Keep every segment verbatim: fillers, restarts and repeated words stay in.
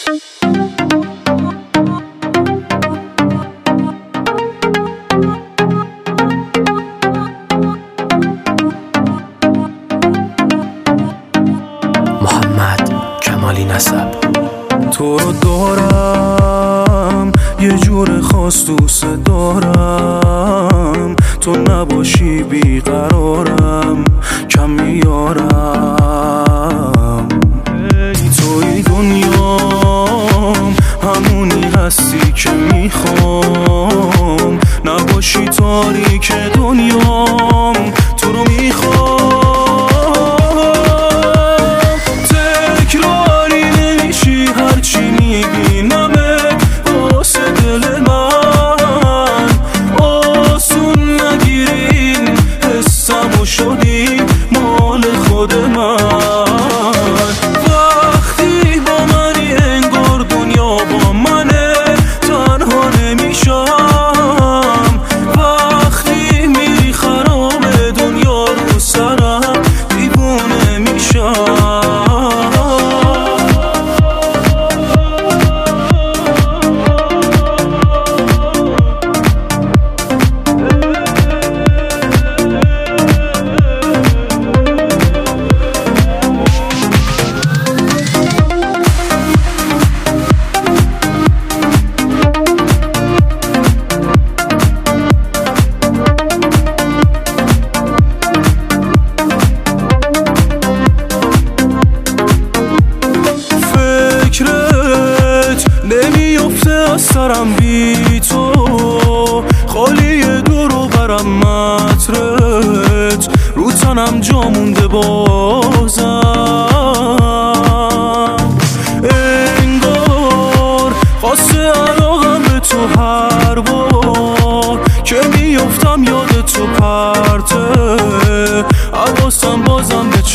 محمد کمالی نسب. تو رو دارم یه جور خاص دوست دارم، تو نباشی بیقرارم کم میارم. توی دنیام همونی هستی که میخوام، نباشی تاریک دنیام تو رو میخوام. شدی مال خود من، وقتی با منی انگار دنیا با منه، تنها نمیشم. وقتی میری خراب دنیا رو سرم، دیوونه میشم. نمیفته از سرم بی تو، خالی دور و برم مطرت، رو تنم جا مونده بازم. انگار خاصه علاقم به تو هر بار که میفتم یاد تو پرته، حواسم بازم به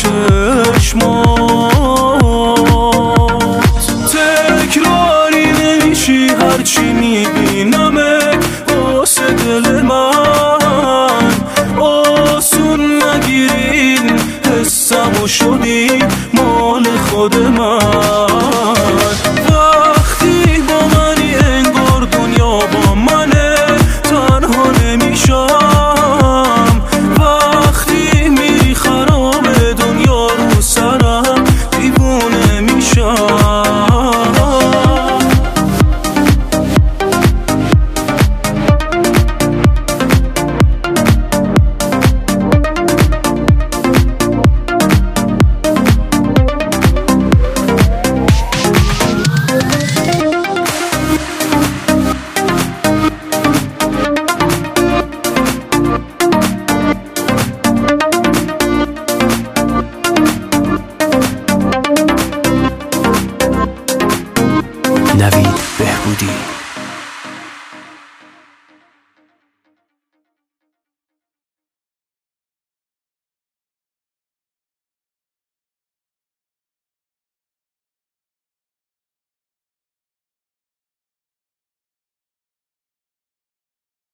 چشمات. تکراری نمیشی هرچی میبینمت واسه دل من، آسون نگیرین حسمو شدی مال خود من. وقتی با منی انگار دنیا با منه، تنها نمیشم. وقتی میری خراب دنیا رو سرم، دیوونه میشم. نوید بهبودی.